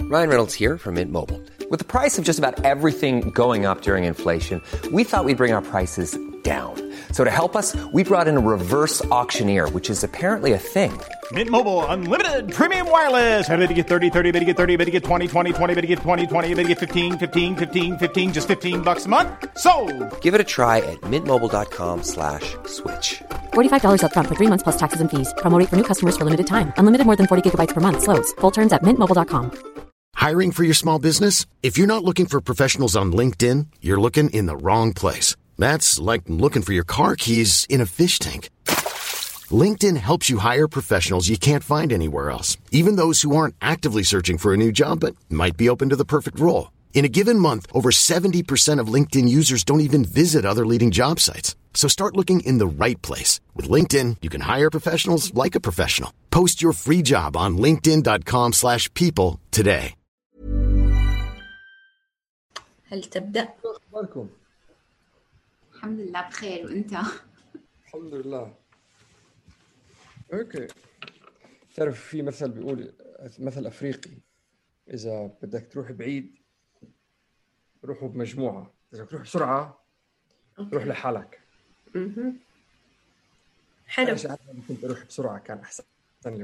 Ryan Reynolds here from Mint Mobile. With the price of just about everything going up during inflation, we thought we'd bring our prices down. So to help us, we brought in a reverse auctioneer, which is apparently a thing. Mint Mobile Unlimited Premium Wireless. How to get 30, 30, bit to get 30, bit to get 20, 20, 20, bit to get 20, 20, bit to get 15, 15, 15, 15, just $15 a month? Sold! Give it a try at mintmobile.com/switch. $45 up front for 3 months plus taxes and fees. Promo rate for new customers for limited time. Unlimited more than 40 gigabytes per month. Slows full terms at mintmobile.com. Hiring for your small business? If you're not looking for professionals on LinkedIn, you're looking in the wrong place. That's like looking for your car keys in a fish tank. LinkedIn helps you hire professionals you can't find anywhere else, even those who aren't actively searching for a new job but might be open to the perfect role. In a given month, over 70% of LinkedIn users don't even visit other leading job sites. So start looking in the right place. With LinkedIn, you can hire professionals like a professional. Post your free job on linkedin.com/people today. هل تبدأ؟ أخباركم؟ الحمد لله بخير، وأنت؟ الحمد لله. أوكي. تعرف في مثل بيقول، مثل أفريقي، إذا بدك تروح بعيد روحوا بمجموعة، إذا تروح بسرعة روح لحالك. حلو. أنا كنت أروح بسرعة كان أحسن لي.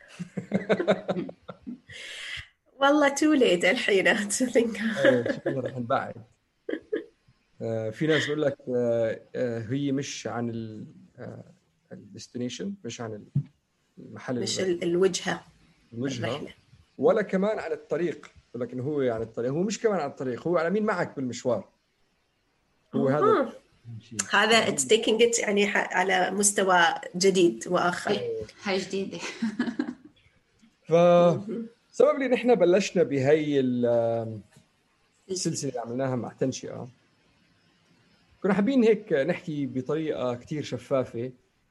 والله too late الحين to think. شكلنا رح نبعد. في ناس بيقول لك هي مش عن الديستنيشن، مش عن المحل، مش الوجهة ولا كمان عن الطريق. بيقول لك إنه هو عن الطريق، هو مش كمان عن الطريق، هو على مين معك بالمشوار. هو هذا it's taking it يعني على مستوى جديد وآخر. هاي جديدة. سبب لي نحن بلشنا بهاي السلسلة اللي عملناها مع تنشئة، كنا حابين هيك نحكي بطريقة كتير شفافة،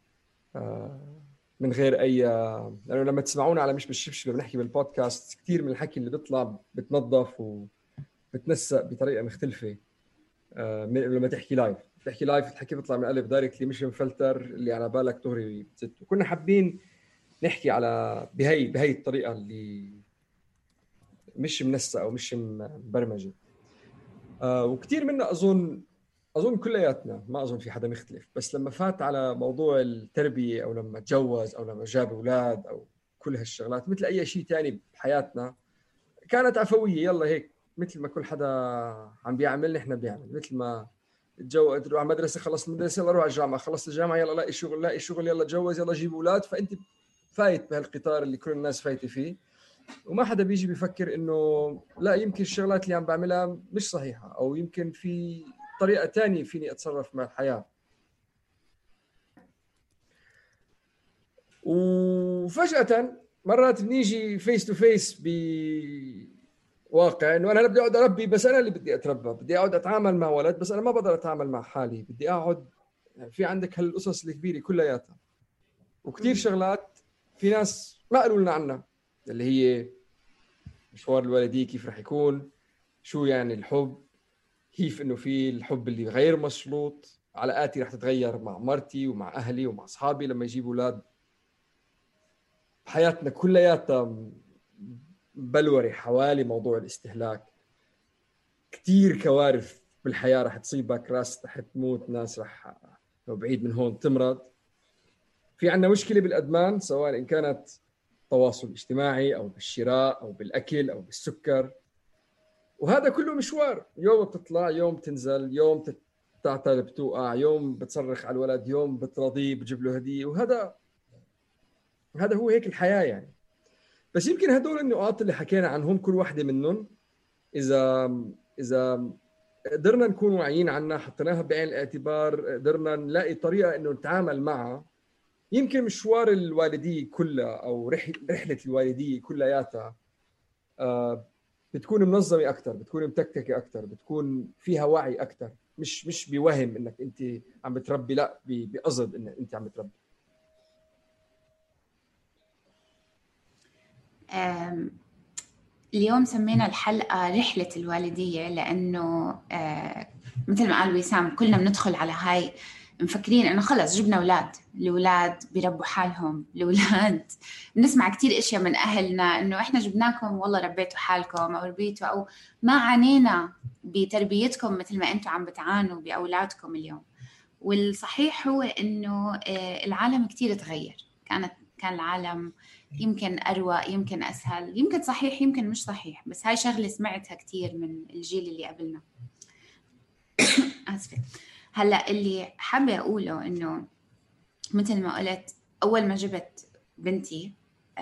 من غير أي، لأنه لما تسمعونا على مش بالشبشب بنحكي بالبودكاست كتير من الحكي اللي بيطلع بتنظف وبتنسق بطريقة مختلفة. لما تحكي لايف الحكي بيطلع من قلب دايركتلي، مش مفلتر اللي على بالك طهري بتزت. وكنا حابين نحكي على بهي الطريقة اللي مش منسقة أو مش مبرمجة. وكتير منا أظن كلياتنا، ما أظن في حدا مختلف، بس لما فات على موضوع التربية أو لما تجوز أو لما جاب أولاد أو كل هالشغلات، مثل أي شيء تاني بحياتنا كانت عفوية، يلا هيك مثل ما كل حدا عم بيعمل نحن بيعمل. مثل ما تروح على مدرسة، خلص المدرسة يلا روح على الجامعة، خلص الجامعة يلا لاقي شغل يلا تجوز يلا جيب أولاد. فأنت فايت بهالقطار اللي كل الناس فايتة فيه، وما حدا بيجي بيفكر إنه لا، يمكن الشغلات اللي عم بعملها مش صحيحة، أو يمكن في طريقة تانية فيني أتصرف مع الحياة. وفجأة مرات بنيجي فيس تو فيس بواقع إنه أنا بدي أقعد أربي، بس أنا اللي بدي أتربى، بدي أقعد أتعامل مع ولد، بس أنا ما بقدر أتعامل مع حالي، بدي أقعد في عندك هالقصص الكبيرة كلياتها. وكتير شغلات في ناس ما قالوا لنا عنها، اللي هي مشوار الوالدية كيف رح يكون، شو يعني الحب، كيف إنه في الحب اللي غير مشروط، علاقاتي رح تتغير مع مرتي ومع أهلي ومع أصحابي لما يجيبوا أولاد. حياتنا كلياتها بلوري حوالي موضوع الاستهلاك. كتير كوارث بالحياة رح تصيبك، راس رح تموت، ناس رح لو بعيد من هون تمرض. في عنا مشكلة بالأدمان، سواء إن كانت تواصل اجتماعي أو بالشراء أو بالأكل أو بالسكر. وهذا كله مشوار، يوم بتطلع يوم تنزل، يوم تعتل بتوقع، يوم بتصرخ على الولد، يوم بترضيه بتجيب له هدية. وهذا هو هيك الحياة يعني. بس يمكن هدول النقاط اللي حكينا عنهم كل واحدة منهم إذا قدرنا نكون واعيين عنها، حطيناها بعين الاعتبار، قدرنا نلاقي طريقة إنه نتعامل معها، يمكن مشوار الوالدية كلها أو رحلة الوالدية كلياتها بتكون منظمة أكتر، بتكون متكتكة أكتر، بتكون فيها وعي أكتر، مش بوهم إنك أنت عم بتربي، لا بقصد إنك أنت عم بتربي. اليوم سمينا الحلقة رحلة الوالدية، لأنه مثل ما قال وسام كلنا بندخل على هاي مفكرين إنه خلص جبنا أولاد، الأولاد بيربوا حالهم، الأولاد بنسمع كتير إشياء من أهلنا إنه إحنا جبناكم والله ربيتوا حالكم أو ربيتوا أو ما عانينا بتربيتكم مثل ما أنتوا عم بتعانوا بأولادكم اليوم. والصحيح هو إنه العالم كتير تغير، كان العالم يمكن أروق، يمكن أسهل، يمكن صحيح يمكن مش صحيح، بس هاي شغلة سمعتها كتير من الجيل اللي قبلنا. آسفة. هلأ اللي حابة أقوله إنه مثل ما قلت أول ما جبت بنتي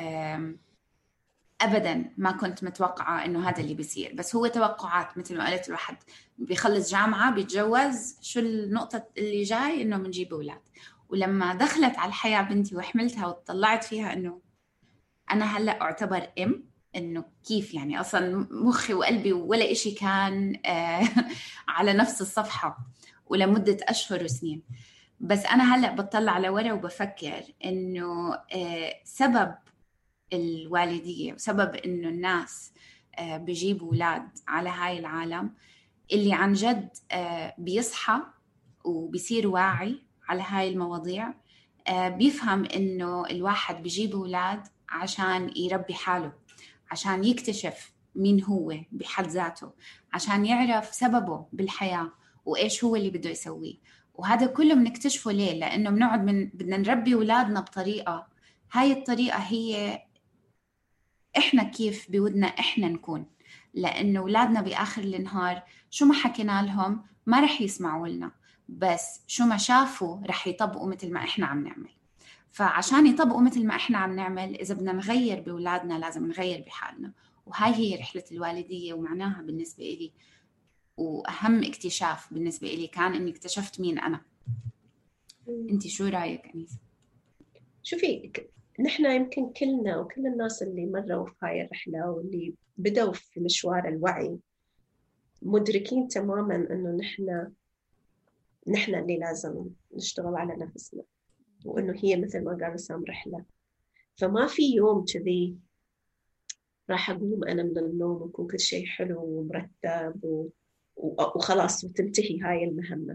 أبداً ما كنت متوقعة إنه هذا اللي بيصير، بس هو توقعات مثل ما قلت، الواحد بيخلص جامعة بيتجوز، شو النقطة اللي جاي إنه منجيب أولاد. ولما دخلت على الحياة بنتي وحملتها وطلعت فيها إنه أنا هلأ أعتبر إنه كيف يعني أصلاً مخي وقلبي ولا إشي كان على نفس الصفحة ولمدة أشهر وسنين. بس أنا هلأ بطلع على ورا وبفكر إنه سبب الوالدية وسبب إنه الناس بيجيبوا أولاد على هاي العالم اللي عن جد بيصحى وبيصير واعي على هاي المواضيع، بيفهم إنه الواحد بيجيب أولاد عشان يربي حاله، عشان يكتشف مين هو بحد ذاته، عشان يعرف سببه بالحياة وإيش هو اللي بده يسويه. وهذا كله بنكتشفه ليه؟ لأنه بنقعد بدنا نربي أولادنا بطريقة، هاي الطريقة هي إحنا كيف بودنا إحنا نكون، لأنه أولادنا بآخر النهار شو ما حكينا لهم ما رح يسمعوا لنا، بس شو ما شافوا رح يطبقوا مثل ما إحنا عم نعمل. فعشان يطبقوا مثل ما إحنا عم نعمل، إذا بدنا نغير بأولادنا لازم نغير بحالنا. وهاي هي رحلة الوالدية، ومعناها بالنسبة إلي وأهم اكتشاف بالنسبة إلي كان إني اكتشفت مين أنا. أنتي شو رأيك أنيس؟ شوفي، نحن يمكن كلنا وكل الناس اللي مروا في هاي الرحلة واللي بدوا في مشوار الوعي مدركين تماماً إنه نحن اللي لازم نشتغل على نفسنا، وإنه هي مثل ما قال وسام رحلة. فما في يوم كذي راح أقوم أنا من النوم ويكون كل شيء حلو ومرتب وخلاص وتنتهي هاي المهمة.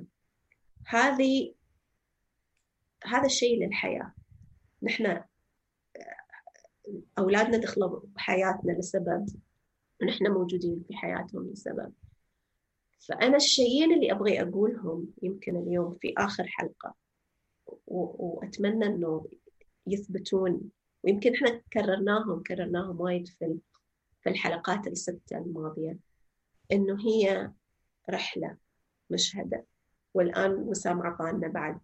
هذا الشيء للحياة. نحن أولادنا دخلوا بحياتنا لسبب، ونحن موجودين في حياتهم لسبب. فأنا الشيئين اللي أبغي أقولهم يمكن اليوم في آخر حلقة، وأتمنى أنه يثبتون، ويمكن إحنا كررناهم وايد في الحلقات الستة الماضية، إنه هي رحلة مش هدف. والآن وسام عطانا بعد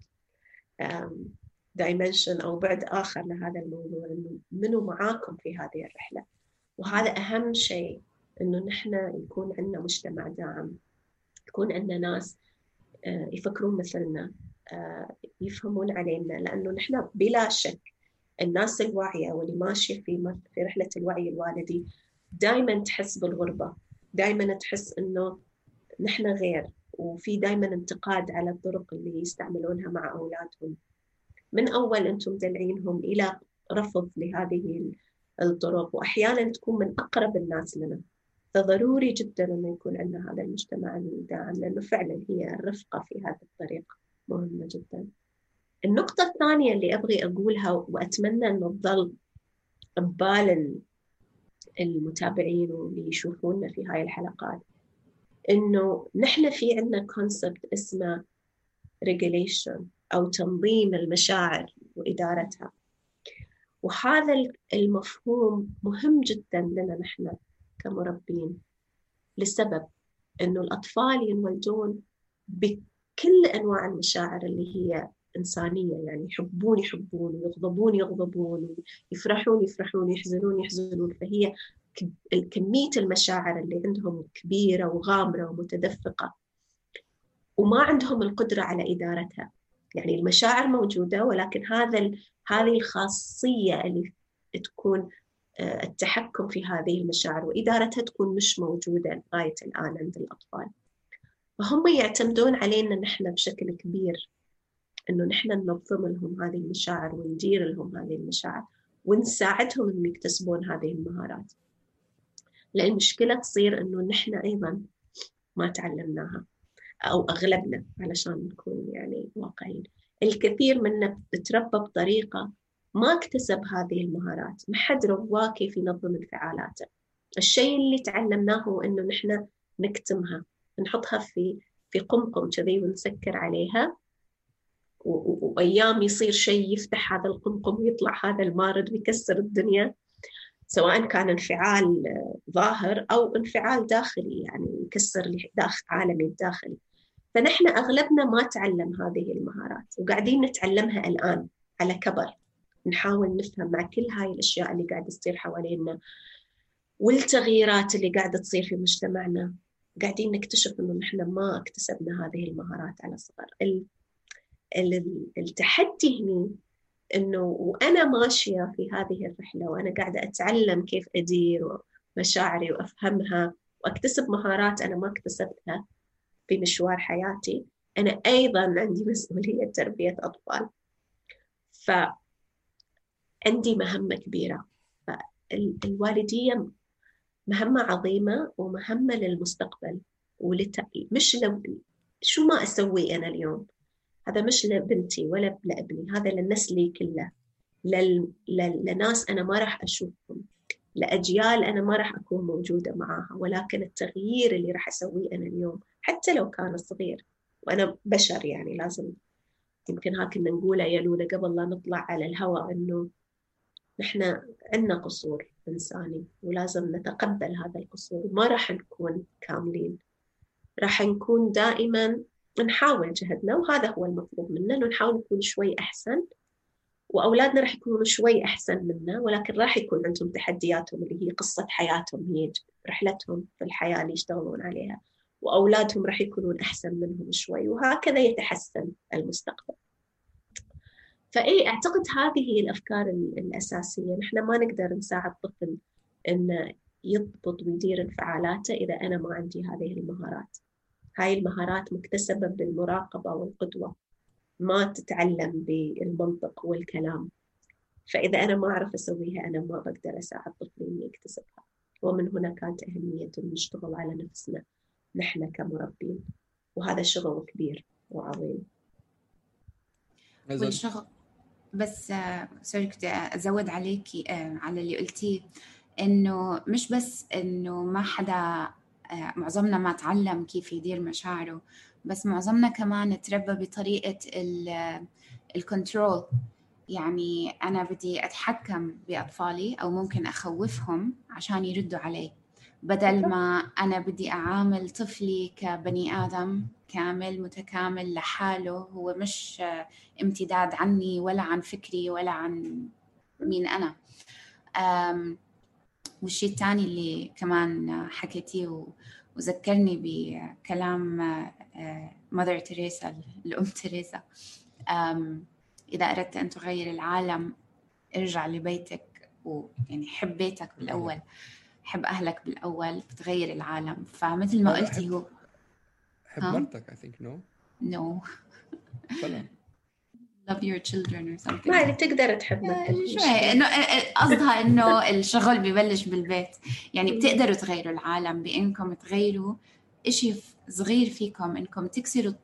دايمنشن أو بعد آخر لهذا الموضوع، إنه منو معاكم في هذه الرحلة. وهذا أهم شيء، إنه نحن يكون عندنا مجتمع داعم، يكون عندنا ناس يفكرون مثلنا، يفهمون علينا. لأنه نحن بلا شك الناس الواعية واللي ماشية في رحلة الوعي الوالدي دائما تحس بالغربة، دائما تحس إنه نحن غير، وفي دائما انتقاد على الطرق اللي يستعملونها مع أولادهم. من أول أنتم دلعينهم إلى رفض لهذه الطرق، وأحيانا تكون من أقرب الناس لنا. فضروري جدا أن يكون عندنا هذا المجتمع الداعم، لأنه فعلا هي الرفقة في هذا الطريق مهمة جدا. النقطة الثانية اللي أبغي أقولها وأتمنى أنه تظل ببال المتابعين واللي يشوفونا في هاي الحلقات، إنه نحن في عندنا كونسبت اسمه regulation أو تنظيم المشاعر وإدارتها. وهذا المفهوم مهم جدا لنا نحن كمربين، لسبب إنه الأطفال ينولدون بكل أنواع المشاعر اللي هي إنسانية، يعني يحبون ويغضبون، يفرحون يحزنون. فهي كمية المشاعر اللي عندهم كبيرة وغامرة ومتدفقة، وما عندهم القدرة على إدارتها. يعني المشاعر موجودة، ولكن هذه الخاصية اللي تكون التحكم في هذه المشاعر وإدارتها تكون مش موجودة لغاية الآن عند الأطفال. فهم يعتمدون علينا نحن بشكل كبير، إنه نحن ننظم لهم هذه المشاعر وندير لهم هذه المشاعر ونساعدهم إنهم يكتسبون هذه المهارات. لأن المشكلة تصير إنه نحن أيضا ما تعلمناها، أو أغلبنا علشان نكون يعني واقعيين، الكثير منا تربى بطريقة ما اكتسب هذه المهارات، ما حد رواه كيف ينظم انفعالاته. الشيء اللي تعلمناه هو إنه نحن نكتمها، نحطها في قمقم كذي ونسكر عليها، وأيام يصير شيء يفتح هذا القمقم ويطلع هذا المارد ويكسر الدنيا، سواء كان انفعال ظاهر أو انفعال داخلي يعني يكسر عالمي الداخلي. فنحن أغلبنا ما تعلم هذه المهارات وقاعدين نتعلمها الآن على كبر، نحاول نفهم مع كل هاي الأشياء اللي قاعدة تصير حوالينا والتغييرات اللي قاعدة تصير في مجتمعنا، قاعدين نكتشف إنه نحن ما اكتسبنا هذه المهارات على صغر. التحدي هنا إنه وأنا ماشية في هذه الرحلة وأنا قاعدة أتعلم كيف أدير مشاعري وأفهمها وأكتسب مهارات أنا ما اكتسبتها في مشوار حياتي، أنا أيضاً عندي مسؤولية تربية أطفال، فعندي مهمة كبيرة. فالوالدية مهمة عظيمة ومهمة للمستقبل مش شو ما أسوي أنا اليوم، هذا مش لبنتي ولا لابني، هذا للنسل كله، لناس أنا ما راح أشوفهم، لأجيال أنا ما راح أكون موجودة معها، ولكن التغيير اللي راح أسويه أنا اليوم حتى لو كان صغير، وأنا بشر يعني لازم، يمكن هكذا نقوله يا لولا قبل لا نطلع على الهواء، إنه نحن عندنا قصور إنساني ولازم نتقبل هذا القصور، ما راح نكون كاملين، راح نكون دائما نحاول جهدنا، وهذا هو المطلوب منا، إنه نحاول نكون شوي أحسن، وأولادنا راح يكونوا شوي أحسن منا، ولكن راح يكون عندهم تحدياتهم اللي هي قصة حياتهم، هي رحلتهم في الحياة اللي يشتغلون عليها، وأولادهم راح يكونون أحسن منهم شوي، وهكذا يتحسن المستقبل. فأي أعتقد هذه هي الأفكار الأساسية. نحن ما نقدر نساعد طفل إنه يضبط ويدير انفعالاته إذا أنا ما عندي هذه المهارات. هاي المهارات مكتسبة بالمراقبة والقدوة، ما تتعلم بالمنطق والكلام. فإذا أنا ما أعرف أسويها أنا ما بقدر أساعد طفلي إني يكتسبها. ومن هنا كانت أهمية نشتغل على نفسنا نحن كمربين، وهذا شغل كبير وعظيم. والشغل بس سوري كنت أزود عليكي على اللي قلتيه، إنه مش بس إنه ما حدا معظمنا ما تعلم كيف يدير مشاعره، بس معظمنا كمان تربى بطريقة الكنترول. يعني أنا بدي أتحكم بأطفالي أو ممكن أخوفهم عشان يردوا علي، بدل ما أنا بدي أعامل طفلي كبني آدم كامل متكامل لحاله، هو مش امتداد عني ولا عن فكري ولا عن مين أنا. والشيء الثاني اللي كمان حكيتيه وذكرني بكلام مادر تيريسا، الأم تيريسا، إذا أردت أن تغير العالم ارجع لبيتك، ويعني حب بيتك بالأول، حب أهلك بالأول، بتغير العالم. فمثل ما قلتي هو حب مرتك I think no فلا love your children or something. ما اللي تقدر تحب مرتك شوي، إنه قصدها إنه الشغل بيبلش بالبيت. يعني بتقدروا تغيروا العالم بإنكم تغيروا إشي صغير فيكم، إنكم تكسروا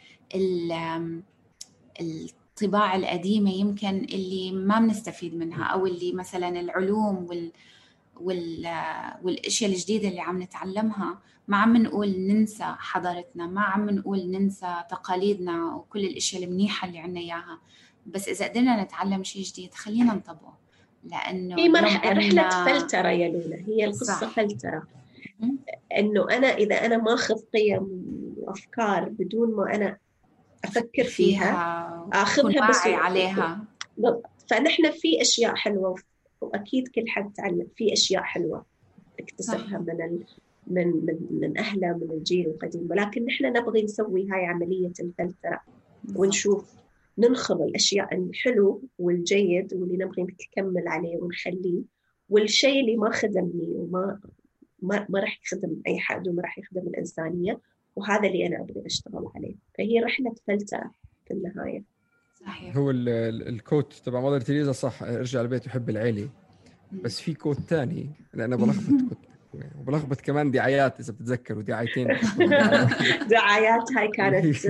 الطباع القديمة يمكن اللي ما بنستفيد منها، أو اللي مثلا العلوم والأشياء الجديدة اللي عم نتعلمها ما عم نقول ننسى حضارتنا، ما عم نقول ننسى تقاليدنا وكل الأشياء المنيحة اللي عنا إياها، بس إذا قدرنا نتعلم شيء جديد خلينا نطبقه، لأنه هي رحلة فلترة يا لولا، هي القصة فلترة. إنه أنا ما أخذ قيم وأفكار بدون ما أنا أفكر فيها أخذها بس عليها. فنحن في أشياء حلوة، وأكيد كل حد تعلم في أشياء حلوة اكتسبها من أهله من الجيل القديم، ولكن نحن نبغي نسوي هاي عملية الفلترة ونشوف ننخذ الأشياء الحلو والجيد واللي نبغي نكمل عليه ونخليه، والشيء اللي ما خدمني وما ما راح يخدم أي حد وما راح يخدم الإنسانية، وهذا اللي أنا أبغي أشتغل عليه. فهي رحلة فلترة في النهاية. صحيح. هو الكوت تبع مادر تيريزا صح، ارجع البيت وحب العيلة، بس في كوت تاني لأن بلخبط كنت وبلخبط كمان دعايات إذا بتتذكروا دعايتين دعايات هاي كانت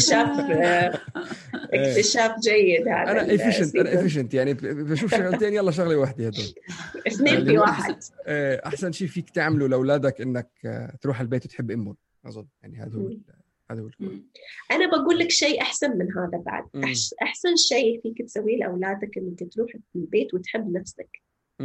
اكتشاف جيد. هذا أنا efficient يعني بشوف شغلتين يلا شغلة واحدة هدول 2 في 1. أحسن شيء فيك تعمله لأولادك إنك تروح البيت وتحب أمهم أظن يعني هذا هو أنا بقول لك شيء أحسن من هذا بعد. أحسن شيء فيك تسويه لأولادك إنك تروح البيت وتحب نفسك.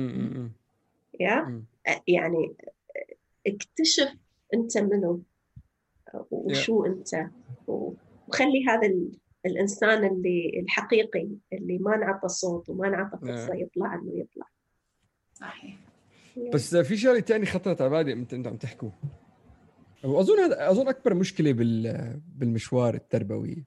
يعني اكتشف أنت منه وشو أنت، وخلي هذا الإنسان اللي الحقيقي اللي ما نعطى صوت وما نعطى فرصة يطلع إنه يطلع. صحيح. بس في شيء تاني خطرت على بالي أنت عم تحكوا، أظن أكبر مشكلة بالمشوار التربوي،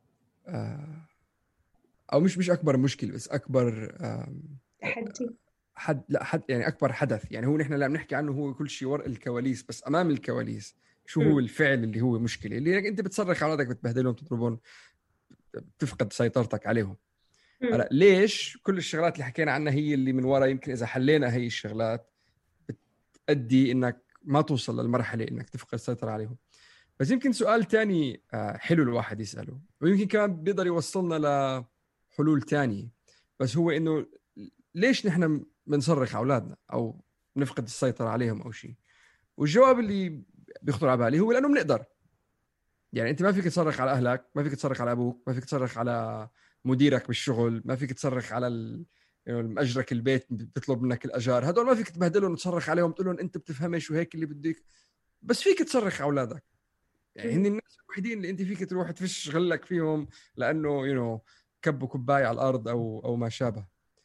أو مش أكبر مشكلة بس أكبر تحدي. يعني أكبر حدث. يعني هو نحن اللي عم نحكي عنه هو كل شيء وراء الكواليس، بس أمام الكواليس شو هو الفعل اللي هو مشكلة، اللي أنت بتصرخ على أولادك، بتبهدلهم، تضربهم، تفقد سيطرتك عليهم. هلا ليش كل الشغلات اللي حكينا عنها هي اللي من وراء، يمكن إذا حلينا هي الشغلات بتأدي إنك ما توصل للمرحلة إنك تفقد السيطرة عليهم. بس يمكن سؤال تاني حلو الواحد يسأله، ويمكن كمان بيقدر يوصلنا لحلول تانية، بس هو إنه ليش نحن بنصرخ أولادنا أو نفقد السيطرة عليهم أو شيء؟ والجواب اللي بيخطر على بالي هو لأنه بنقدر. يعني أنت ما فيك تصرخ على أهلك، ما فيك تصرخ على أبوك، ما فيك تصرخ على مديرك بالشغل، ما فيك تصرخ على المأجرك البيت بتطلب منك الأجار، هدول ما فيك تبهدلهم وتصرخ عليهم تقول لهم أنت بتفهمش وهيك اللي بديك. بس فيك تصرخ أولادك، يعني هن الناس الوحيدين اللي أنت فيك تروح تفش غلك فيهم لأنه كبوا كوباية على الأرض أو ما شابه.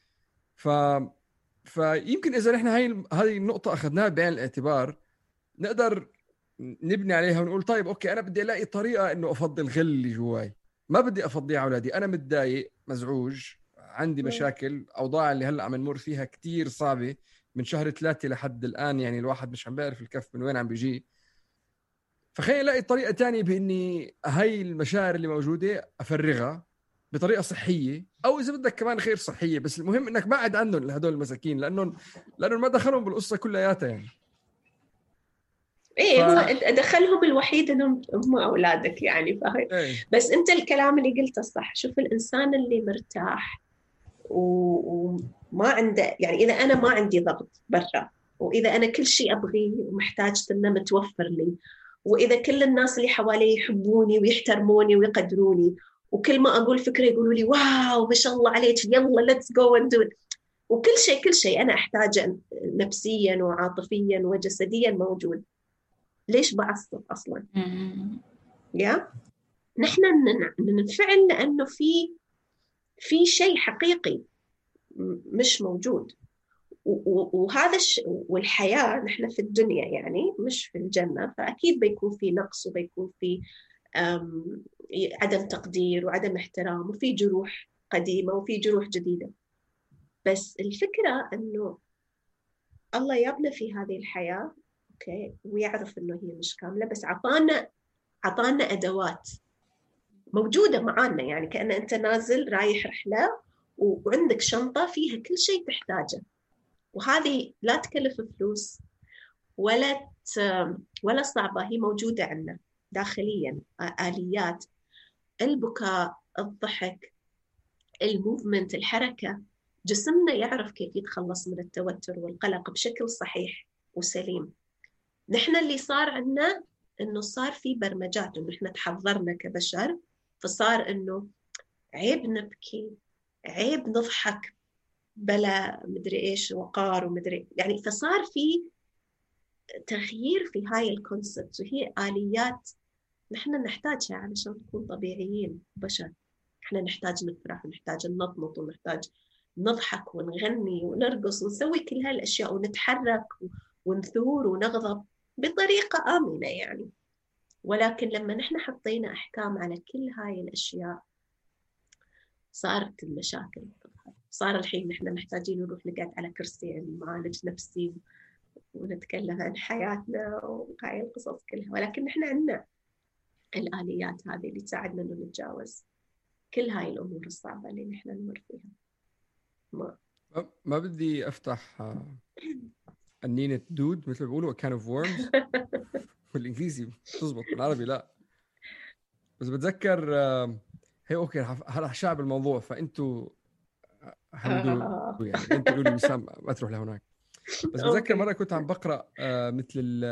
فيمكن إذا نحن هاي النقطة أخذناها بعين الاعتبار نقدر نبني عليها ونقول طيب أوكي أنا بدي ألاقي طريقة إنه أفضي الغل اللي جواي، ما بدي أفضيه على أولادي. أنا متضايق، مزعوج، عندي مشاكل، أوضاع اللي هلأ عم نمر فيها كتير صعبة من شهر 3 لحد الآن، يعني الواحد مش عم بيعرف الكف من وين عم بيجي. فخليني ألاقي طريقة تانية بإني هاي المشاعر اللي موجودة أفرغها بطريقة صحية، أو إذا بدك كمان غير صحية، بس المهم إنك بعد عنهم هدول المساكين لأنه ما دخلهم بالقصة كلياتها يعني. دخلهم الوحيد انهم هم اولادك يعني بس انت الكلام اللي قلته صح. شوف الانسان اللي مرتاح وما عنده، يعني اذا انا ما عندي ضغط برا، واذا انا كل شيء ابغيه ومحتاج انه متوفر لي، واذا كل الناس اللي حوالي يحبوني ويحترموني ويقدروني، وكل ما اقول فكره يقولوا لي واو ما شاء الله عليك يلا let's go and do it، وكل شيء انا احتاجه نفسيا وعاطفيا وجسديا موجود، ليش بعصب أصلاً؟ نحن ننفعل لأنه في شيء حقيقي مش موجود، وهذا والحياة نحن في الدنيا يعني مش في الجنة، فأكيد بيكون في نقص وبيكون في عدم تقدير وعدم احترام وفي جروح قديمة وفي جروح جديدة. بس الفكرة أنه الله يابنا في هذه الحياة أوكي، ويعرف إنه هي مش كاملة، بس عطانا أدوات موجودة معانا، يعني كأن أنت نازل رايح رحلة وعندك شنطة فيها كل شيء تحتاجه، وهذه لا تكلف فلوس ولا صعبة، هي موجودة عندنا داخليا. آليات البكاء، الضحك، الموفمنت، الحركة، جسمنا يعرف كيف يتخلص من التوتر والقلق بشكل صحيح وسليم. نحن اللي صار عنا إنه صار في برمجات، إنه إحنا تحضرنا كبشر، فصار إنه عيب نبكي، عيب نضحك بلا مدري إيش وقار ومدري يعني، فصار في تغيير في هاي الكونسبت، وهي آليات نحن نحتاجها علشان نكون طبيعيين بشر. إحنا نحتاج نفرح ونحتاج ننطلق ونحتاج نضحك ونغني ونرقص ونسوي كل هالأشياء ونتحرك ونثور ونغضب بطريقة آمنة يعني. ولكن لما نحن حطينا أحكام على كل هاي الأشياء صارت المشاكل تظهر. صار الحين نحن محتاجين نروح نقعد على كرسي معالج نفسي ونتكلم عن حياتنا وهاي القصص كلها، ولكن نحن عندنا الآليات هذه اللي تساعدنا إنه نتجاوز كل هاي الأمور الصعبة اللي نحن نمر فيها. ما بدي أفتح أنينة دود مثل ما بيقولوا كان اوف وورمز بالإنجليزي تزبط، بالعربي لا. بس بتذكر هي أوكي هلا شعب الموضوع، فأنتوا هندوا يعني أنتوا قولوا لي وسام ما تروح لهناك. بس بتذكر مرة كنت عم بقرأ مثل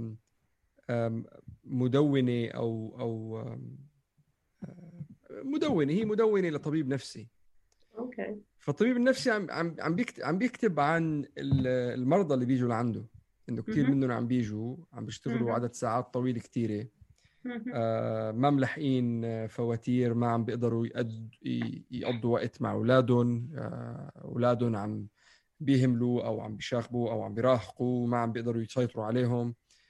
مدونة أو مدونة، هي مدونة لطبيب نفسي. اوكي. فالطبيب النفسي عم بيكتب عن المرضى اللي بيجوا لعنده، انه كثير منهم عم بيجوا عم بيشتغلوا عدد ساعات طويله كثيره، ما ملحقين فواتير، ما عم بيقدروا يقضوا وقت مع اولادهم، اولادهم عم بيهملوا او عم بيشاغبوا او عم بيراهقوا، ما عم بيقدروا يسيطروا عليهم،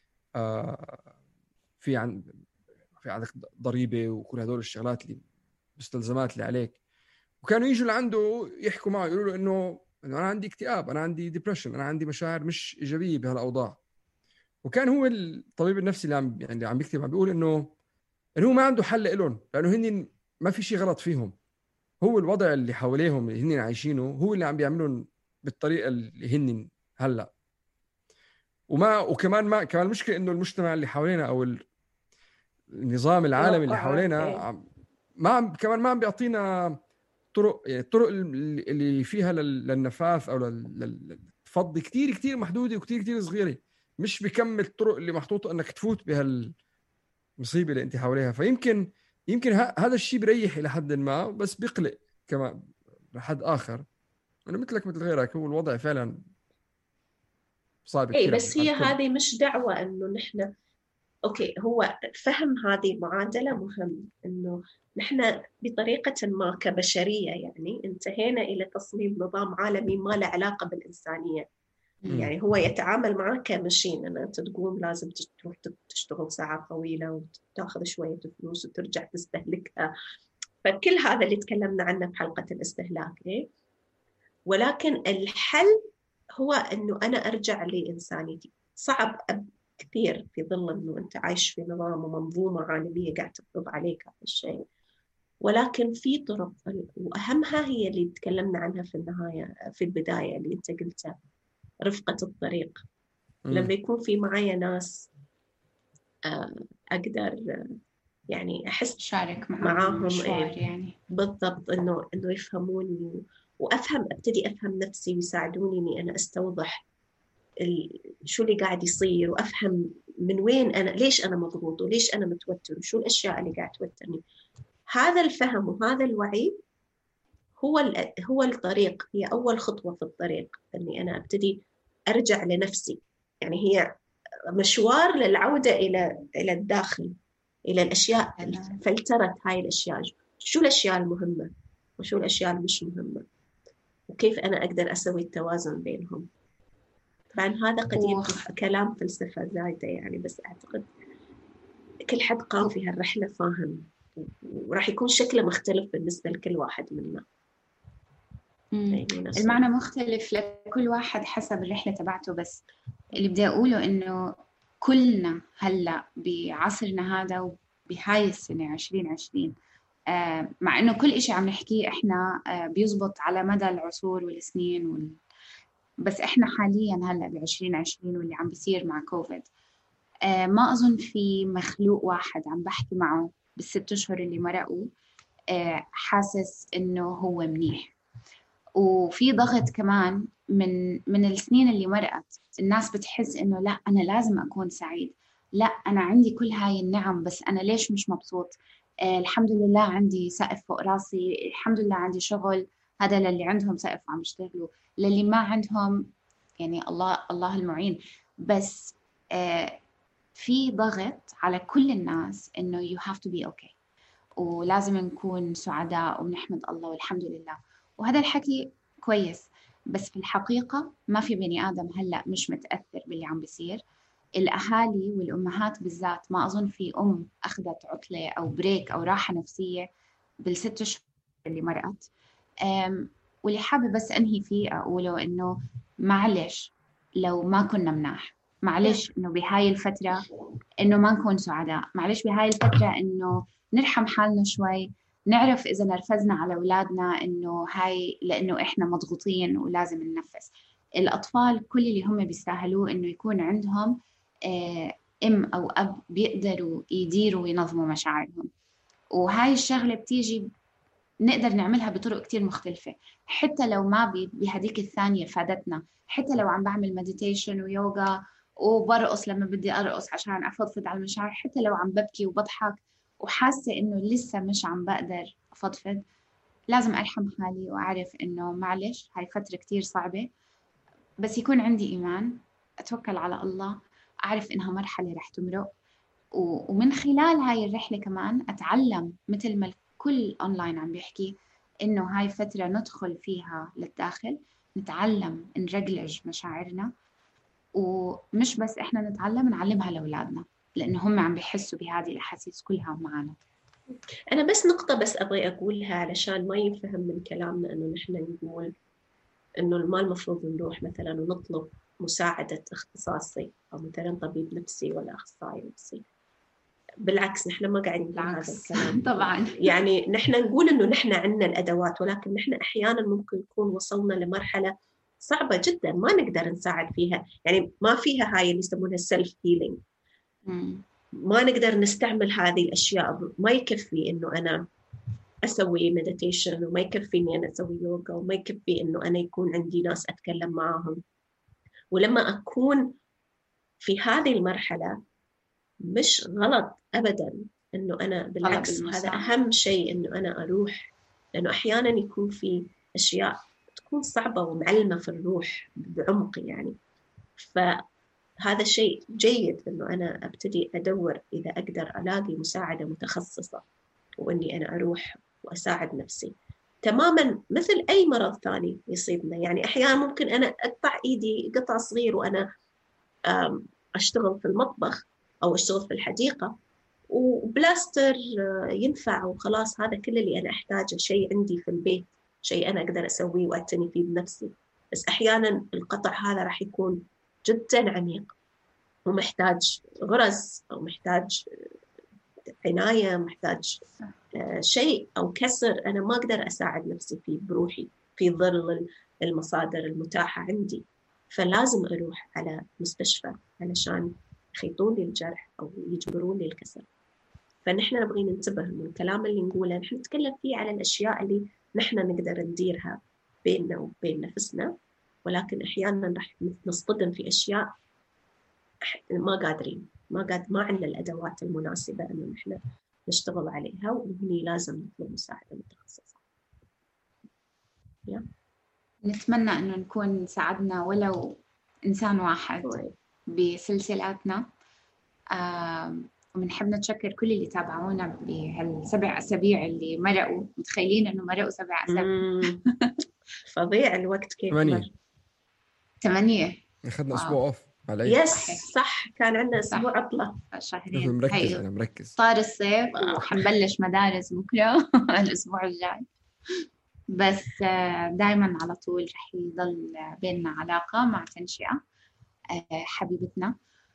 في عندك ضريبه وكل هدول الشغلات اللي مستلزمات اللي عليك. وكانوا يجوا لعنده يحكوا معه يقولوا له انه انا عندي اكتئاب، انا عندي ديبريشن، انا عندي مشاعر مش ايجابيه بهالاوضاع. وكان هو الطبيب النفسي اللي عم بيكتب عم بيقول انه هو ما عنده حل لهم، لانه هن ما في شيء غلط فيهم، هو الوضع اللي حواليهم اللي هن عايشينه هو اللي عم بيعملون بالطريقه اللي هن هلا. وكمان كمان المشكله انه المجتمع اللي حوالينا او النظام العالمي اللي حوالينا كمان ما عم بيعطينا الطرق اللي فيها للنفاث او للفض كتير محدوده وكتير صغيره، مش بكم الطرق اللي محطوطه انك تفوت بهالمصيبه اللي انت حواليها. فيمكن هذا الشيء بريح الى حد ما، بس بيقلق كمان لحد اخر. انا مثلك مثل غيرك، هو الوضع فعلا صعب كثير. بس هي هذه مش دعوه انه نحن اوكي. هو فهم هذه معادله مهم، انه نحن بطريقة ما كبشرية يعني انتهينا إلى تصميم نظام عالمي ما له علاقة بالإنسانية. يعني هو يتعامل معك كمشين، أن أنت تقوم لازم تروح تشتغل ساعات طويلة وتأخذ شوية فلوس وترجع تستهلكها. فكل هذا اللي تكلمنا عنه بحلقة الاستهلاك. ولكن الحل هو أنه أنا أرجع لإنسانيتي. صعب كثير في ظل أنه أنت عايش في نظام ومنظومة عالمية قاعد تفرض عليك هذا الشيء، ولكن في طرق، وأهمها هي اللي تكلمنا عنها في النهاية في البداية اللي أنت قلتها، رفقة الطريق. لما يكون في معايا ناس أقدر يعني أحس شارك معاهم يعني بالضبط إنه يفهموني أبتدي أفهم نفسي ويساعدوني إني أنا أستوضح شو اللي قاعد يصير، وأفهم من وين أنا، ليش أنا مضغوط وليش أنا متوتر وشو الأشياء اللي قاعد توترني. هذا الفهم وهذا الوعي هو الطريق، هي أول خطوة في الطريق، إني أنا أبتدي أرجع لنفسي. يعني هي مشوار للعودة إلى الداخل، إلى الأشياء، فلترة هاي الأشياء، شو الأشياء المهمة وشو الأشياء المش مهمة، وكيف أنا أقدر أسوي التوازن بينهم. طبعا هذا قد يبقى كلام فلسفة زايدة يعني، بس أعتقد كل حد قام في هالرحلة فاهم، وراح يكون شكله مختلف بالنسبة لكل واحد منا. المعنى مختلف لكل واحد حسب الرحلة تبعته. بس اللي بدي أقوله إنه كلنا هلأ بعصرنا هذا وبهاي السنة 2020، مع إنه كل إشي عم نحكيه إحنا بيزبط على مدى العصور والسنين بس إحنا حالياً هلأ ب2020 واللي عم بيصير مع كوفيد، ما أظن في مخلوق واحد عم بحكي معه بالست أشهر اللي مرقوا حاسس إنه هو منيح. وفي ضغط كمان من السنين اللي مرقت، الناس بتحس إنه لا أنا لازم أكون سعيد، لا أنا عندي كل هاي النعم بس أنا ليش مش مبسوط. الحمد لله عندي سقف فوق راسي، الحمد لله عندي شغل. هذا للي عندهم سقف وعم يشتغلوا، للي ما عندهم يعني الله المعين. بس في ضغط على كل الناس إنه you have to be okay، ولازم نكون سعداء ونحمد الله والحمد لله. وهذا الحكي كويس، بس في الحقيقة ما في بني آدم هلأ مش متأثر باللي عم بيصير. الأهالي والأمهات بالذات، ما أظن في أم أخذت عطلة أو بريك أو راحة نفسية بالست أشهر اللي مرقت. واللي حابة بس أنهي فيه أقوله إنه معلش لو ما كنا مناح، معلش إنه بهاي الفترة إنه ما نكون سعداء، معلش بهاي الفترة إنه نرحم حالنا شوي، نعرف إذا نرفزنا على أولادنا إنه هاي لأنه إحنا مضغوطين ولازم ننفس. الأطفال كل اللي هم بيستاهلوه إنه يكون عندهم أم أو أب بيقدروا يديروا وينظموا مشاعرهم. وهاي الشغلة بتيجي نقدر نعملها بطرق كتير مختلفة، حتى لو ما بهديك الثانية فادتنا، حتى لو عم بعمل مديتيشن ويوغا وبرقص لما بدي أرقص عشان أفضفض على المشاعر، حتى لو عم ببكي وبضحك وحاسة إنه لسه مش عم بقدر أفضفض، لازم أرحم حالي وأعرف إنه معلش هاي فترة كتير صعبة، بس يكون عندي إيمان، أتوكل على الله، أعرف إنها مرحلة رح تمرق. ومن خلال هاي الرحلة كمان أتعلم مثل ما الكل أونلاين عم بيحكي إنه هاي فترة ندخل فيها للداخل، نتعلم نرجلج مشاعرنا، ومش بس إحنا نتعلم، نعلمها لأولادنا، لأنه هم عم بيحسوا بهذه الأحاسيس كلها معنا. أنا بس نقطة بس أبغي أقولها علشان ما يفهم من كلامنا إنه نحن نقول إنه ما المفروض نروح مثلا ونطلب مساعدة اختصاصي أو مثلا طبيب نفسي ولا أخصائي نفسي. بالعكس، نحن ما قاعدين نقول هذا الكلام طبعا. يعني نحن نقول إنه نحن عندنا الأدوات، ولكن نحن أحيانا ممكن نكون وصلنا لمرحلة صعبة جدا ما نقدر نساعد فيها، يعني ما فيها هاي اللي يسمونها self healing، ما نقدر نستعمل هذه الأشياء. ما يكفي إنه أنا أسوي مديتيشن، وما يكفي إني أنا أسوي يوغا، وما يكفي إنه أنا يكون عندي ناس أتكلم معهم. ولما أكون في هذه المرحلة مش غلط أبداً إنه أنا بالعكس هذا أهم شيء إنه أنا أروح، لأنه أحياناً يكون في أشياء تكون صعبة ومعلمة في الروح بعمق يعني. فهذا شيء جيد إنه أنا أبتدي أدور إذا أقدر ألاقي مساعدة متخصصة، وإني أنا أروح وأساعد نفسي تماماً مثل أي مرض ثاني يصيبنا. يعني أحياناً ممكن أنا أقطع إيدي قطع صغير وأنا أشتغل في المطبخ أو أشتغل في الحديقة وبلاستر ينفع وخلاص، هذا كل اللي أنا أحتاجه، شيء عندي في البيت، شيء أنا أقدر أسويه وأعتني فيه بنفسي. بس أحياناً القطع هذا راح يكون جداً عميق ومحتاج غرز أو محتاج عناية، محتاج شيء أو كسر أنا ما أقدر أساعد نفسي فيه بروحي في ظل المصادر المتاحة عندي. فلازم أروح على مستشفى علشان يخيطون لي الجرح أو يجبرون لي الكسر. فنحن نبغي ننتبه من الكلام اللي نقوله، نحن نتكلم فيه على الأشياء اللي نحن نقدر نديرها بيننا وبين نفسنا، ولكن أحيانا رح نصطدم في أشياء ما قادرين، ما عندنا الأدوات المناسبة أنه نحن نشتغل عليها، وهني لازم نطلب مساعدة متخصصة. نتمنى أنه نكون ساعدنا ولو إنسان واحد بسلسلاتنا. وبنحب نتشكر كل اللي تابعونا بهال7 أسابيع اللي مرقوا. متخيلين أنه مرقوا 7 أسابيع؟ فظيع الوقت كيف مر. 8 أخذنا أسبوع أوف علي. يس صح، كان عندنا أسبوع عطلة، شهرين. أنا مركز. طار الصيف وحنبلش مدارس بكرة الأسبوع الجاي، بس دايما على طول رح يضل بيننا علاقة مع تنشئة حبيبتنا،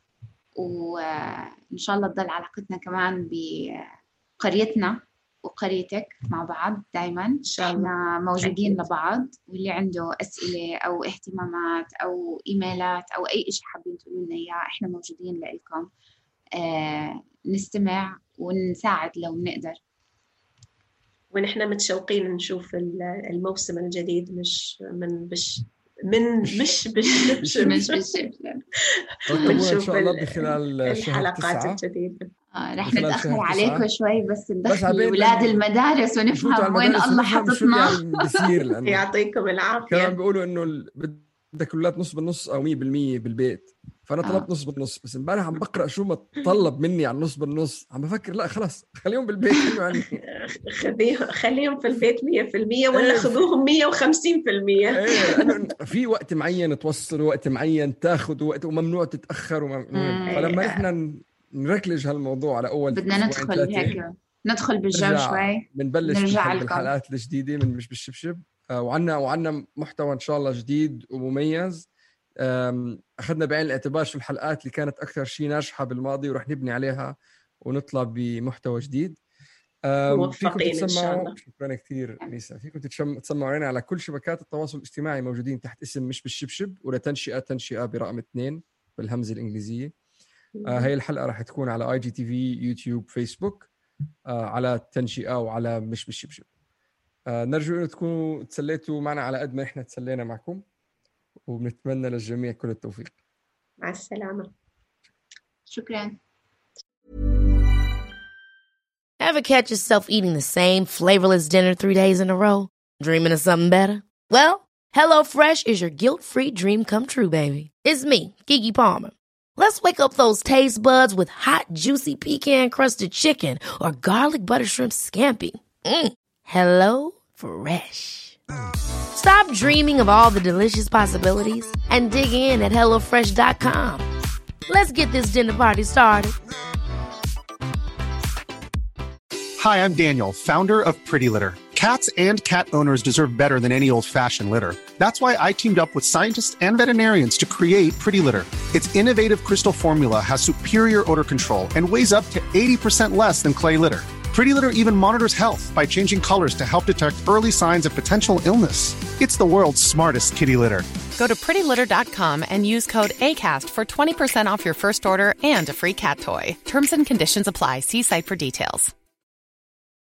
وإن شاء الله تضل علاقتنا كمان بقريتنا وقريتك مع بعض دايما. إن شاء الله احنا موجودين أكيد لبعض، واللي عنده أسئلة أو اهتمامات أو إيميلات أو أي إشي حابين تقولوا لنا إياه، إحنا موجودين لكم. نستمع ونساعد لو نقدر. ونحن متشوقين نشوف الموسم الجديد، مش إن شاء الله بخلال الحلقات الجديدة. رح نتأخر عليكم شوي بس ندخل أولاد المدارس ونفهم وين الله حطتنا. يعطيكم العافية. كانوا بيقولوا إنه بدك الأولاد نص بالنص أو 100% بالبيت، فأنا طلبت نص بالنص، بس امبارح عم بقرأ شو ما طلب مني عن نص بالنص، عم بفكر لا خلاص خليهم بالبيت. يعني خليهم في البيت 100% ولا خذوهم 150%. في وقت معين توصل، وقت معين تاخذ وقت، وممنوع تتأخر فلما إحنا نركلج هالموضوع على أول بدنا ندخل بالجو شوي، بنبلش بالحلقات الجديدة من مش بالشبشب. وعنا محتوى إن شاء الله جديد ومميز. أخذنا بعين الاعتبار شو الحلقات اللي كانت أكثر شيء ناجحة بالماضي، ورح نبني عليها ونطلع بمحتوى جديد. موفقين إن شاء الله. شكرا كثير نيسا. فيكم تسمعوا علينا على كل شبكات التواصل الاجتماعي، موجودين تحت اسم مش بالشبشب، ولا تنشئة برقم 2 بالهمزة الإنجليزية. هاي الحلقة راح تكون على IGTV، يوتيوب، فيسبوك، على تنشئة وعلى مش بالشبشب. نرجو أن تكونوا تسليتوا معنا على قد ما إحنا تسلينا معكم، وبنتمنى للجميع كل التوفيق. مع السلامة. شكرا. Ever catch yourself eating the same flavorless dinner 3 days in a row? Dreaming of something better? Well, HelloFresh is your guilt-free dream come true, baby. It's me, Keke Palmer. Let's wake up those taste buds with hot, juicy pecan-crusted chicken or garlic butter shrimp scampi. HelloFresh. Stop dreaming of all the delicious possibilities and dig in at HelloFresh.com. Let's get this dinner party started. Hi, I'm Daniel, founder of Pretty Litter. Cats and cat owners deserve better than any old-fashioned litter. That's why I teamed up with scientists and veterinarians to create Pretty Litter. Its innovative crystal formula has superior odor control and weighs up to 80% less than clay litter. Pretty Litter even monitors health by changing colors to help detect early signs of potential illness. It's the world's smartest kitty litter. Go to prettylitter.com and use code ACAST for 20% off your first order and a free cat toy. Terms and conditions apply. See site for details.